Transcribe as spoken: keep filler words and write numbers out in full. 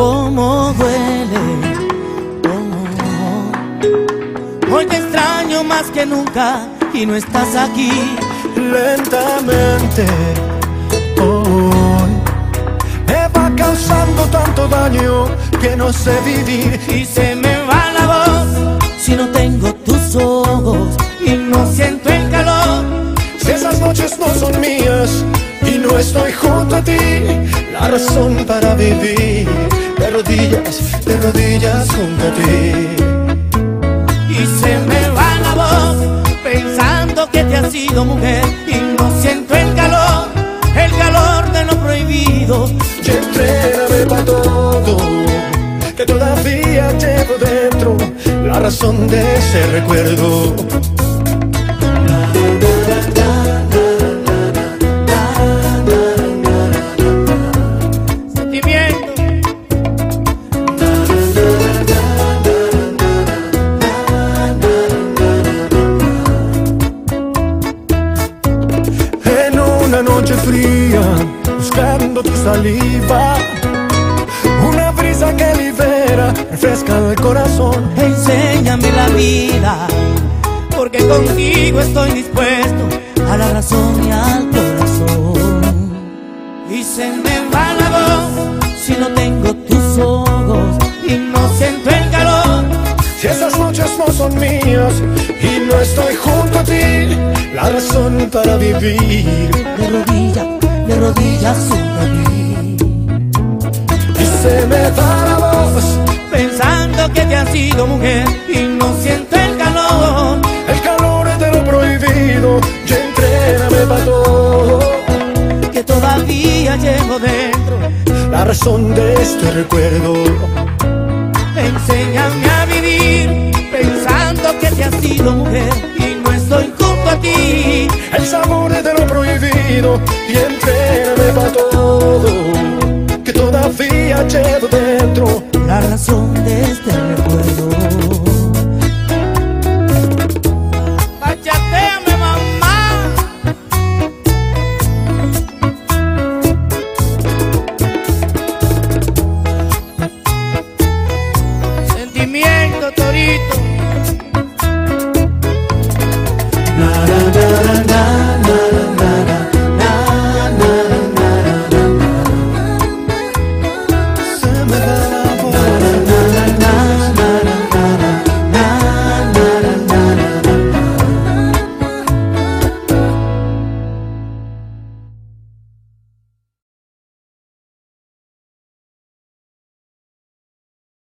cómo duele. Oh, hoy te extraño más que nunca y no estás aquí. Lentamente hoy me va causando tanto daño que no sé vivir. Y se me va la voz si no tengo tus ojos y no siento el calor. Si esas noches no son mías y no estoy junto a ti, la razón para vivir, de rodillas, de rodillas junto a ti. Y se me va la voz pensando que te has sido mujer y no siento el calor, el calor de lo prohibido. Y entrégame pa' todo, que todavía llevo dentro la razón de ese recuerdo. Noche fría, buscando tu saliva, una brisa que libera, refresca el corazón. Enséñame la vida, porque contigo estoy dispuesto a la razón y al corazón. Y se me va la voz si no tengo tus ojos y no siento el calor. Si esas noches no son mías y no estoy junto a ti, la razón para vivir, de rodillas, de rodillas junto a mí. Y se me va la voz pensando que te has sido mujer y no siento el calor, el calor de lo prohibido. Y entrégame pa' todo, que todavía llevo dentro la razón de este recuerdo. Enséñame a vivir pensando que te has sido mujer y no estoy junto a ti, el sabor de lo prohibido. Y entrégame pa' todo.